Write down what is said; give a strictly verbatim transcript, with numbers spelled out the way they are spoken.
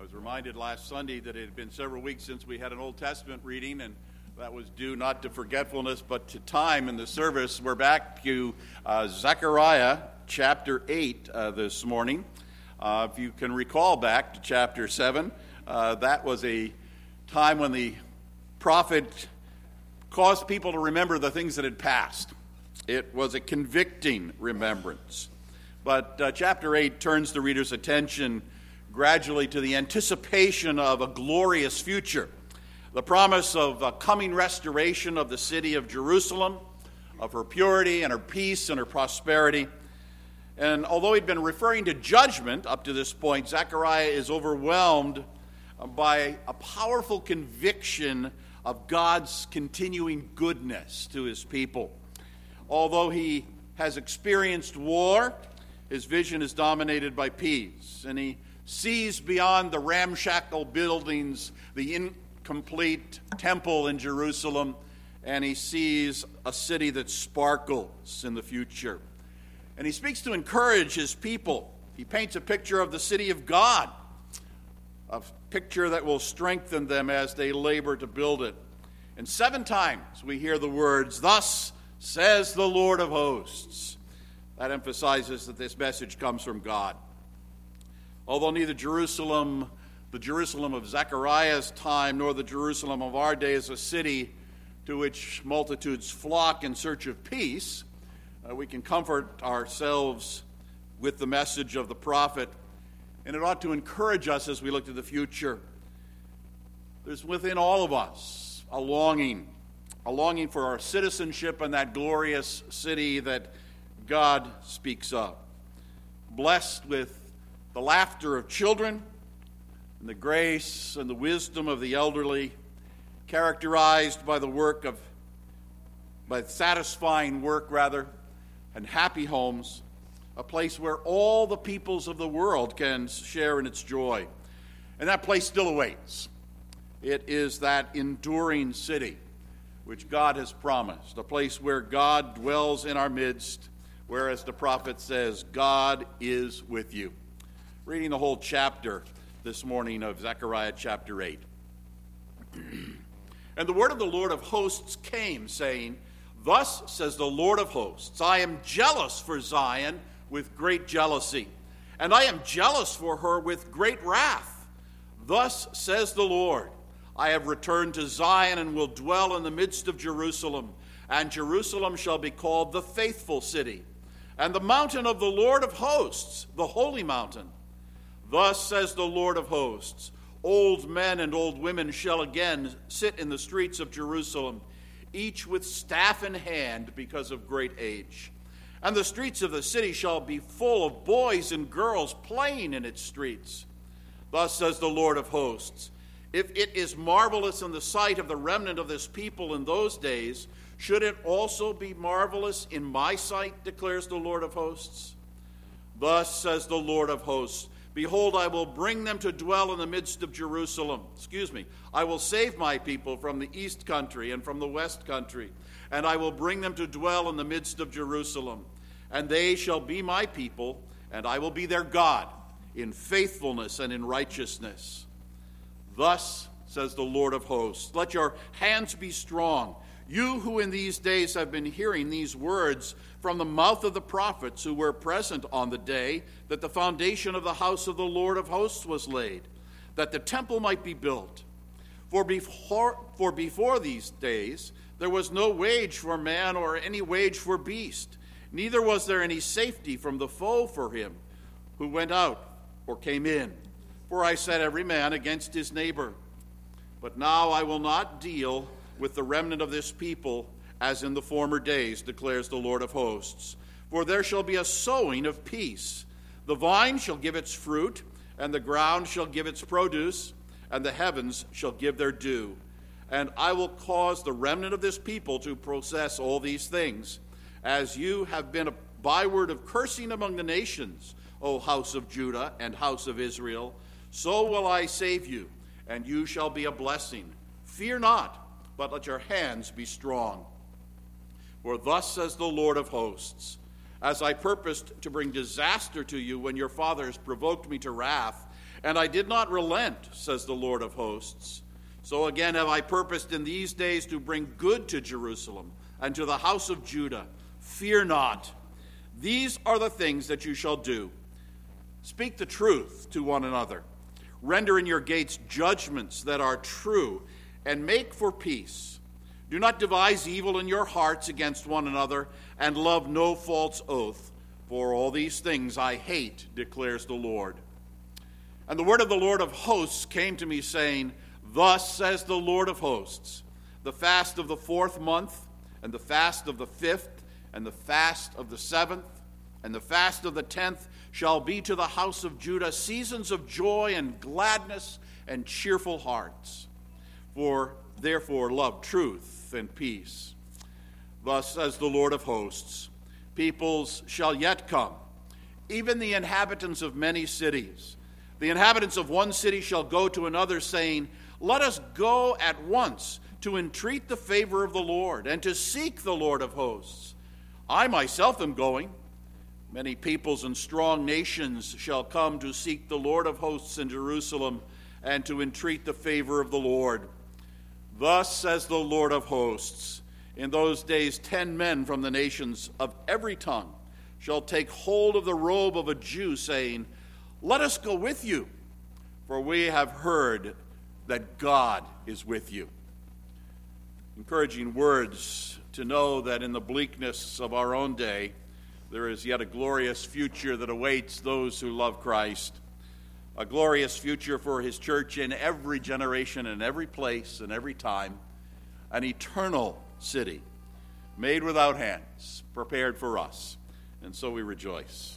I was reminded last Sunday that it had been several weeks since we had an Old Testament reading, and that was due not to forgetfulness but to time in the service. We're back to uh, Zechariah chapter eight uh, this morning. Uh, if you can recall back to chapter seven, uh, that was a time when the prophet caused people to remember the things that had passed. It was a convicting remembrance. But uh, chapter eight turns the reader's attention gradually to the anticipation of a glorious future, the promise of a coming restoration of the city of Jerusalem, of her purity and her peace and her prosperity. And although he'd been referring to judgment up to this point, Zechariah is overwhelmed by a powerful conviction of God's continuing goodness to his people. Although he has experienced war, his vision is dominated by peace, and he sees beyond the ramshackle buildings, the incomplete temple in Jerusalem, and he sees a city that sparkles in the future. And he speaks to encourage his people. He paints a picture of the city of God, a picture that will strengthen them as they labor to build it. And seven times we hear the words, "Thus says the Lord of hosts." That emphasizes that this message comes from God. Although neither Jerusalem, the Jerusalem of Zechariah's time, nor the Jerusalem of our day is a city to which multitudes flock in search of peace, uh, we can comfort ourselves with the message of the prophet, and it ought to encourage us as we look to the future. There's within all of us a longing, a longing for our citizenship in that glorious city that God speaks of, blessed with the laughter of children and the grace and the wisdom of the elderly, characterized by the work of, by satisfying work rather, and happy homes, a place where all the peoples of the world can share in its joy. And that place still awaits. It is that enduring city which God has promised, a place where God dwells in our midst, where, as the prophet says, God is with you. Reading the whole chapter this morning of Zechariah chapter eight. And the word of the Lord of hosts came, saying, "Thus says the Lord of hosts, I am jealous for Zion with great jealousy, and I am jealous for her with great wrath. Thus says the Lord, I have returned to Zion and will dwell in the midst of Jerusalem, and Jerusalem shall be called the faithful city, and the mountain of the Lord of hosts, the holy mountain. Thus says the Lord of hosts, old men and old women shall again sit in the streets of Jerusalem, each with staff in hand because of great age. And the streets of the city shall be full of boys and girls playing in its streets. Thus says the Lord of hosts, if it is marvelous in the sight of the remnant of this people in those days, should it also be marvelous in my sight, declares the Lord of hosts? Thus says the Lord of hosts, behold, I will bring them to dwell in the midst of Jerusalem. Excuse me. I will save my people from the east country and from the west country, and I will bring them to dwell in the midst of Jerusalem. And they shall be my people, and I will be their God in faithfulness and in righteousness. Thus says the Lord of hosts, let your hands be strong, you who in these days have been hearing these words from the mouth of the prophets who were present on the day that the foundation of the house of the Lord of hosts was laid, that the temple might be built. For before, for before these days there was no wage for man or any wage for beast, neither was there any safety from the foe for him who went out or came in. For I set every man against his neighbor. But now I will not deal with the remnant of this people as in the former days, declares the Lord of hosts. For there shall be a sowing of peace. The vine shall give its fruit, and the ground shall give its produce, and the heavens shall give their due. And I will cause the remnant of this people to possess all these things, as you have been a byword of cursing among the nations, O house of Judah and house of Israel. So will I save you, and you shall be a blessing. Fear not, but let your hands be strong. For thus says the Lord of hosts, as I purposed to bring disaster to you when your fathers provoked me to wrath, And I did not relent, says the Lord of hosts. So again have I purposed in these days to bring good to Jerusalem and to the house of Judah. Fear not. These are the things that you shall do. Speak the truth to one another. Render in your gates judgments that are true, and make for peace. Do not devise evil in your hearts against one another, and love no false oath. For all these things I hate, declares the Lord. And the word of the Lord of hosts came to me, saying, Thus says the Lord of hosts, the fast of the fourth month, and the fast of the fifth, and the fast of the seventh, and the fast of the tenth shall be to the house of Judah seasons of joy and gladness and cheerful hearts. For therefore love truth and peace. Thus says the Lord of hosts, peoples shall yet come, even the inhabitants of many cities. The inhabitants of one city shall go to another, saying, Let us go at once to entreat the favor of the Lord, and to seek the Lord of hosts. I myself am going. Many peoples and strong nations shall come to seek the Lord of hosts in Jerusalem, and to entreat the favor of the Lord. Thus says the Lord of hosts, in those days ten men from the nations of every tongue shall take hold of the robe of a Jew, saying, Let us go with you, for we have heard that God is with you. Encouraging words to know that in the bleakness of our own day, there is yet a glorious future that awaits those who love Christ. A glorious future for his church in every generation, in every place, in every time. An eternal city, made without hands, prepared for us. And so we rejoice.